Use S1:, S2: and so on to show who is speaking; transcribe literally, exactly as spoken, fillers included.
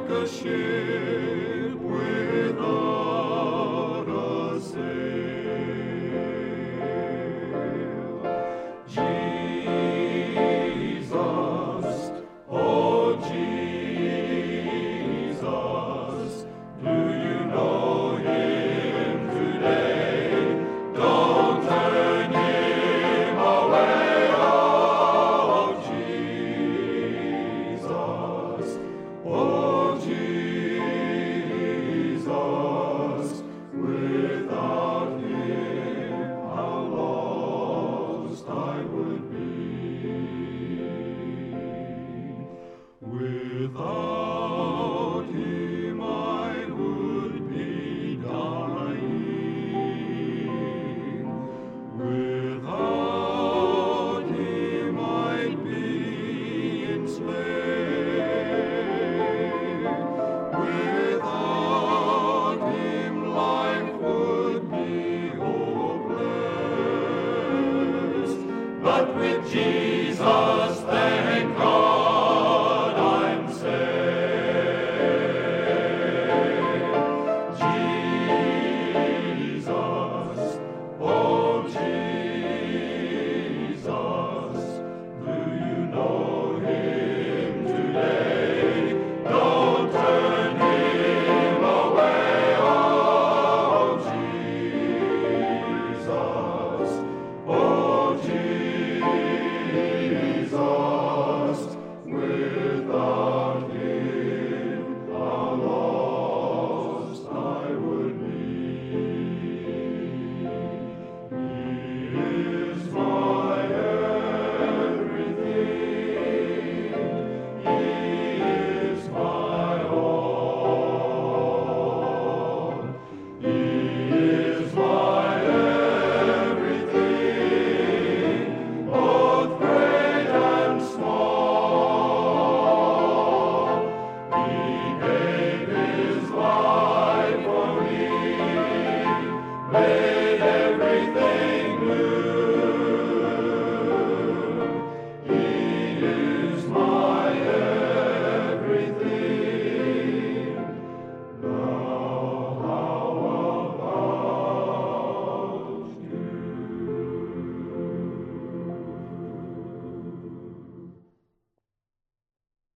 S1: like a ship without a sail. Jesus, oh Jesus, do you know him today? Don't turn him away, oh Jesus, oh Jesus, without him how lost I would be. Without him I would be dying. Without him I'd be enslaved. Without him life would be hopeless. But with Jesus